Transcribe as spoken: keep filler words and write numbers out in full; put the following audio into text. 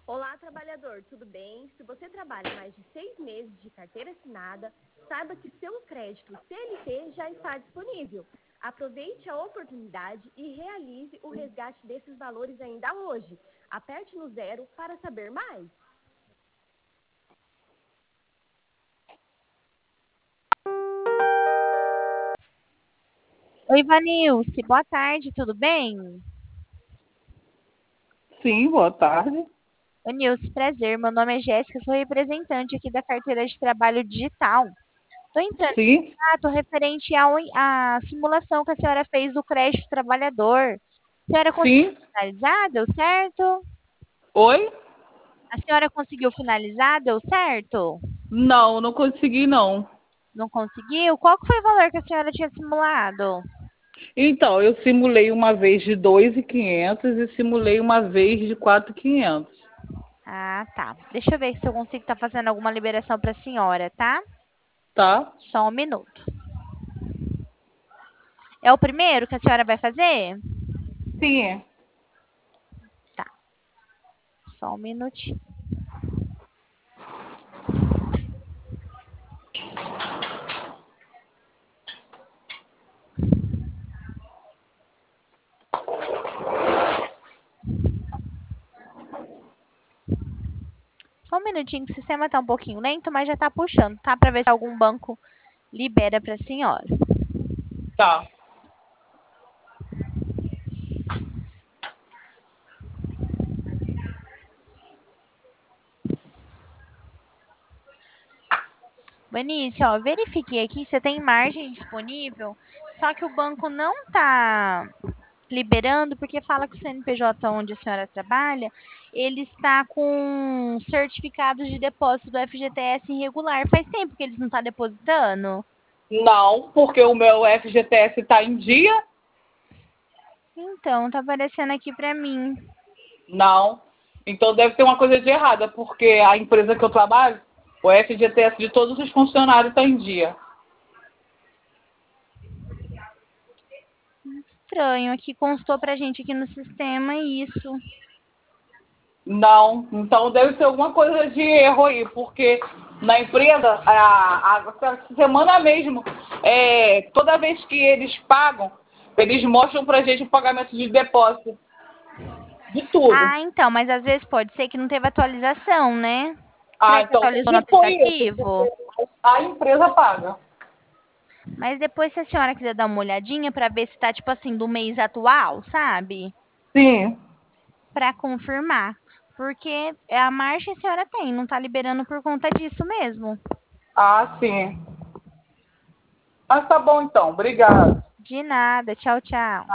Olá, trabalhador, tudo bem? Se você trabalha mais de seis meses de carteira assinada, saiba que seu crédito C L T já está disponível. Aproveite a oportunidade e realize o resgate desses valores ainda hoje. Aperte no zero para saber mais. Oi, Vanilce, boa tarde, tudo bem? Sim, boa tarde. Vanilce, prazer, meu nome é Jéssica, sou representante aqui da carteira de trabalho digital. Estou entrando em Sim, contato referente ao, à simulação que a senhora fez do crédito trabalhador. A senhora conseguiu sim. finalizar? Deu certo? Oi? A senhora conseguiu finalizar? Deu certo? Não, não consegui não. Não conseguiu? Qual que foi o valor que a senhora tinha simulado? Então, eu simulei uma vez de dois mil e quinhentos e simulei uma vez de quatro mil e quinhentos. Ah, tá. Deixa eu ver se eu consigo estar fazendo alguma liberação para a senhora, tá? Tá? Só um minuto. É o primeiro que a senhora vai fazer? Sim. Tá, só um minutinho. Só um minutinho que o sistema tá um pouquinho lento, mas já tá puxando, tá? Para ver se algum banco libera para a senhora. Tá. Benício, ó, verifiquei aqui, você tem margem disponível, só que o banco não tá liberando, porque fala que o C N P J onde a senhora trabalha, ele está com certificados de depósito do F G T S irregular. Faz tempo que eles não estão depositando? Não, porque o meu F G T S está em dia? Então, tá aparecendo aqui para mim. Não. Então deve ter uma coisa de errada, porque a empresa que eu trabalho, o F G T S de todos os funcionários está em dia. Estranho, aqui constou pra gente aqui no sistema isso. Não, então deve ser alguma coisa de erro aí, porque na empresa, a, a, essa semana mesmo, é, toda vez que eles pagam, eles mostram pra gente o pagamento de depósito de tudo. Ah, então, mas às vezes pode ser que não teve atualização, né? Ah, Será que então atualizou no deve foi isso, aplicativo? porque a empresa paga. Mas depois, se a senhora quiser dar uma olhadinha pra ver se tá, tipo assim, do mês atual, sabe? Sim. Pra confirmar. Porque a margem a senhora tem, não tá liberando por conta disso mesmo. Ah, sim. Mas tá bom então, obrigado. De nada. Tchau, tchau.